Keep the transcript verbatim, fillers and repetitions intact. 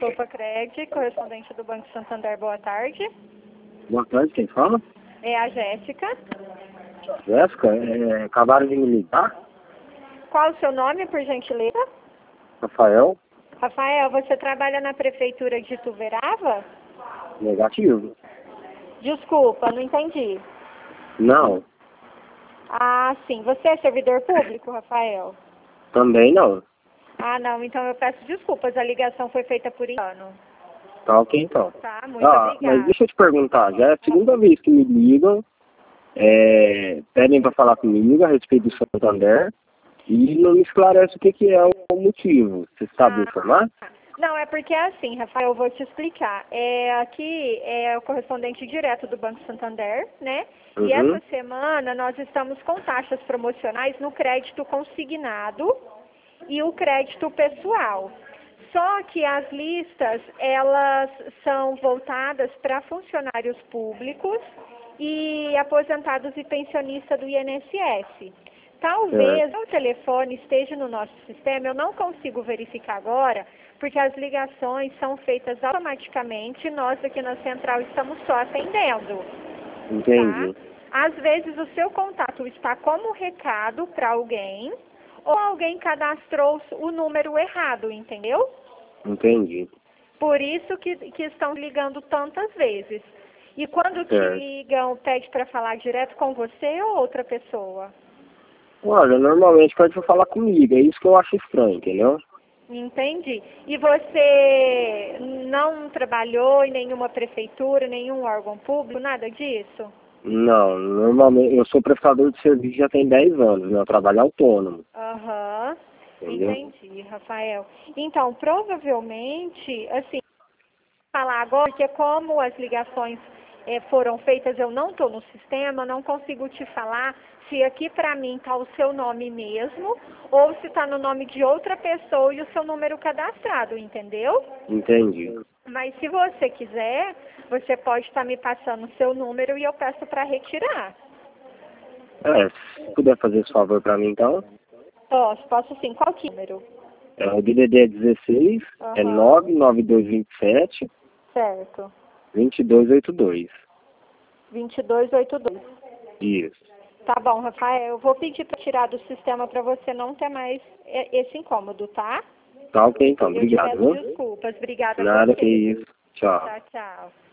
Sopa Cred, correspondente do Banco Santander, boa tarde. Boa tarde, quem fala? É a Jéssica. Jéssica, é, acabaram de me ligar. Qual o seu nome, por gentileza? Rafael, Rafael, você trabalha na prefeitura de Ituverava? negativo. Desculpa, não entendi. Não, Ah, sim. Você é servidor público, Rafael? também não. Ah, não. Então eu peço desculpas. A ligação foi feita por engano. Tá ok então. Tá? Muito Ah, mas obrigada. deixa eu te perguntar, já é a segunda vez que me ligam, é, pedem para falar comigo a respeito do Santander e não me esclarece o que, que é o motivo. Você sabe Ah, informar? não, é porque é assim, Rafael, eu vou te explicar. É, aqui é o correspondente direto do Banco Santander, né? E Uhum. essa semana nós estamos com taxas promocionais no crédito consignado e o crédito pessoal. Só que as listas, elas são voltadas para funcionários públicos e aposentados e pensionistas do I N S S. Talvez Certo. o telefone esteja no nosso sistema, eu não consigo verificar agora, porque as ligações são feitas automaticamente e nós aqui na central estamos só atendendo. Entendi. Tá? Às vezes o seu contato está como recado para alguém, ou alguém cadastrou o número errado, entendeu? Entendi. Por isso que, que estão ligando tantas vezes. E quando te Certo. ligam, pede para falar direto com você ou outra pessoa? Olha, normalmente pode falar comigo, é isso que eu acho estranho, entendeu? Entendi. E você não trabalhou em nenhuma prefeitura, nenhum órgão público, nada disso? Não, normalmente eu sou prestador de serviço já tem dez anos, né? Eu trabalho autônomo, Aham, entendeu? entendi, Rafael. Então, provavelmente, assim, falar agora, porque como as ligações eh, foram feitas, eu não estou no sistema, não consigo te falar se aqui para mim está o seu nome mesmo ou se está no nome de outra pessoa e o seu número cadastrado, entendeu? Entendi. Mas se você quiser, você pode estar me passando o seu número e eu peço para retirar. É, se puder fazer esse favor pra mim então, Posso, posso sim. Qual que é o número? é o D D D é dezesseis, é Aham. nove nove dois dois sete, Certo. dois dois oito dois. vinte e dois oitenta e dois. Isso. Tá bom, Rafael. Eu vou pedir para tirar do sistema para você não ter mais e- esse incômodo, tá? Tá ok então, Eu te obrigado, peço viu? desculpas. Obrigada a Nada que você. isso. Tchau. Tchau, tchau.